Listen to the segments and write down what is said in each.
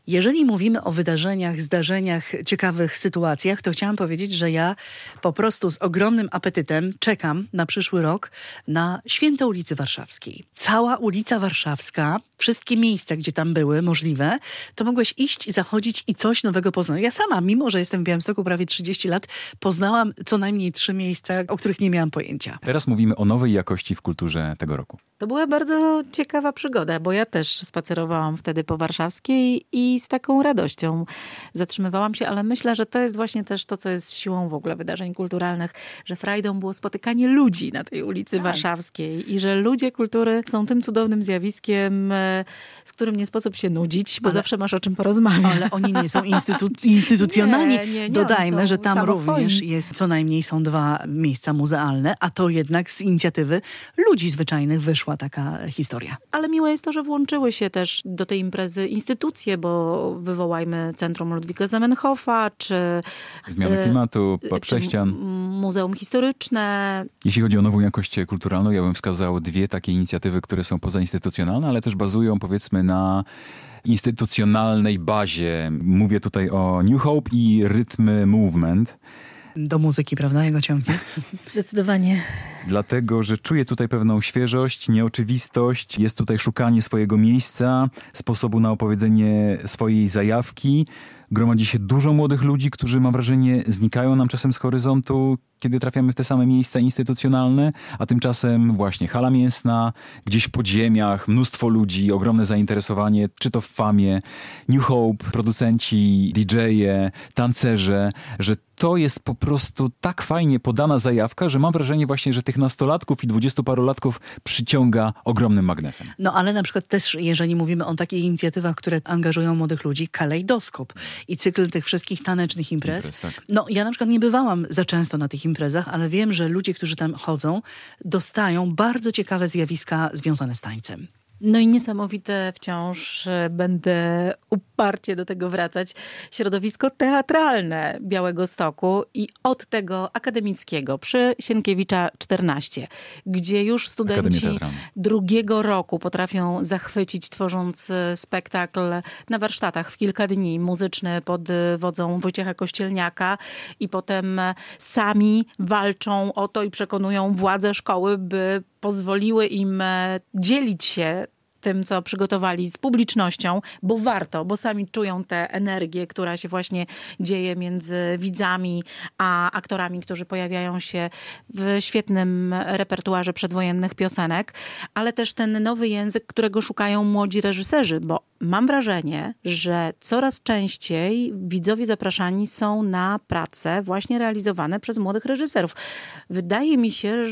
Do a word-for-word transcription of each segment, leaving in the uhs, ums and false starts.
Jeżeli mówimy o wydarzeniach, zdarzeniach, ciekawych sytuacjach, to chciałam powiedzieć, że ja po prostu z ogromnym apetytem czekam na przyszły rok na Święto ulicy Warszawskiej. Cała ulica Warszawska, wszystkie miejsca, gdzie tam były możliwe, to mogłeś iść i zachodzić i coś nowego poznać. Ja sama, mimo że jestem w Białymstoku prawie trzydzieści lat, poznałam co najmniej trzy miejsca, o których nie miałam pojęcia. Teraz mówimy o nowej jakości w kulturze tego roku. To była bardzo ciekawa przygoda, bo ja też spacerowałam wtedy po Warszawskiej i z taką radością zatrzymywałam się, ale myślę, że to jest właśnie też to, co jest siłą w ogóle wydarzeń kulturalnych, że frajdą było spotykanie ludzi na tej ulicy tak. Warszawskiej i że ludzie kultury są tym cudownym zjawiskiem, z którym nie sposób się nudzić, bo ale, zawsze masz o czym porozmawiać. Ale oni nie są instytu- instytucjonalni. Nie, nie, nie, Dodajmy, że tam również swoim. jest co najmniej są dwa miejsca muzealne, a to jednak z inicjatywy ludzi zwyczajnych wyszła taka historia. Ale miłe jest to, że włączyły się też do tej imprezy instytucje, bo wywołajmy Centrum Ludwika Zamenhofa, czy Zmiany Klimatu, Pub Chrześcijan. Muzeum Historyczne. Jeśli chodzi o nową jakość kulturalną, ja bym wskazał dwie takie inicjatywy, które są pozainstytucjonalne, ale też bazują powiedzmy na instytucjonalnej bazie. Mówię tutaj o New Hope i Rytmy Movement. Do muzyki, prawda? Jego ciągnie. Zdecydowanie. Dlatego, że czuję tutaj pewną świeżość, nieoczywistość. Jest tutaj szukanie swojego miejsca, sposobu na opowiedzenie swojej zajawki. Gromadzi się dużo młodych ludzi, którzy, mam wrażenie, znikają nam czasem z horyzontu, kiedy trafiamy w te same miejsca instytucjonalne, a tymczasem właśnie hala mięsna, gdzieś w podziemiach, mnóstwo ludzi, ogromne zainteresowanie, czy to w famie, New Hope, producenci, didżeje, tancerze, że to jest po prostu tak fajnie podana zajawka, że mam wrażenie właśnie, że tych nastolatków i dwudziestoparolatków przyciąga ogromnym magnesem. No ale na przykład też, jeżeli mówimy o takich inicjatywach, które angażują młodych ludzi, kalejdoskop i cykl tych wszystkich tanecznych imprez. imprez tak. No ja na przykład nie bywałam za często na tych imprezach, ale wiem, że ludzie, którzy tam chodzą, dostają bardzo ciekawe zjawiska związane z tańcem. No i niesamowite wciąż będę uparcie do tego wracać. Środowisko teatralne Białegostoku i od tego akademickiego przy Sienkiewicza czternaście, gdzie już studenci drugiego roku potrafią zachwycić, tworząc spektakl na warsztatach w kilka dni, muzyczny pod wodzą Wojciecha Kościelniaka i potem sami walczą o to i przekonują władze szkoły, by pozwoliły im dzielić się tym, co przygotowali z publicznością, bo warto, bo sami czują tę energię, która się właśnie dzieje między widzami a aktorami, którzy pojawiają się w świetnym repertuarze przedwojennych piosenek, ale też ten nowy język, którego szukają młodzi reżyserzy, bo mam wrażenie, że coraz częściej widzowie zapraszani są na prace właśnie realizowane przez młodych reżyserów. Wydaje mi się,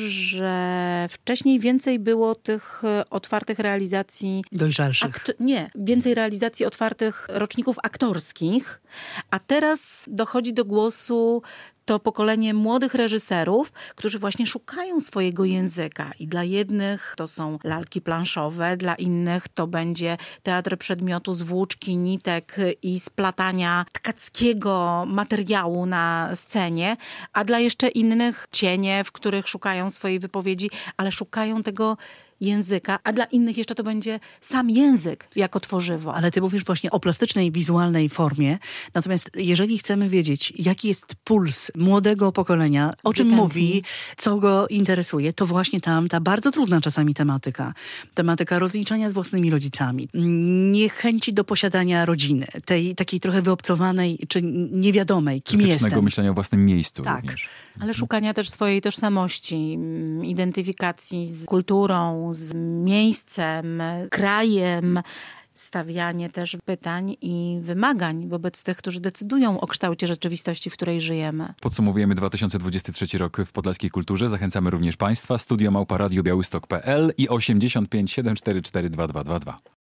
że wcześniej więcej było tych otwartych realizacji dojrzalszych. Akt- nie, więcej realizacji otwartych roczników aktorskich, a teraz dochodzi do głosu to pokolenie młodych reżyserów, którzy właśnie szukają swojego języka. I dla jednych to są lalki planszowe, dla innych to będzie teatr przedmiotu z włóczki, nitek i splatania tkackiego materiału na scenie, a dla jeszcze innych cienie, w których szukają swojej wypowiedzi, ale szukają tego języka, a dla innych jeszcze to będzie sam język jako tworzywo. Ale ty mówisz właśnie o plastycznej, wizualnej formie. Natomiast jeżeli chcemy wiedzieć, jaki jest puls młodego pokolenia, o czym mówi, co go interesuje, to właśnie tam ta bardzo trudna czasami tematyka. Tematyka rozliczania z własnymi rodzicami, niechęci do posiadania rodziny, tej takiej trochę wyobcowanej czy niewiadomej, kim jestem. myślenia o własnym miejscu tak. również. Ale szukania też swojej tożsamości, identyfikacji z kulturą, z miejscem, krajem, stawianie też pytań i wymagań wobec tych, którzy decydują o kształcie rzeczywistości, w której żyjemy. Podsumowujemy dwa tysiące dwudziesty trzeci rok w podlaskiej kulturze. Zachęcamy również Państwa. Studio małpa radio białystok kropka p l i osiemdziesiąt pięć siedem cztery cztery dwa dwa dwa dwa.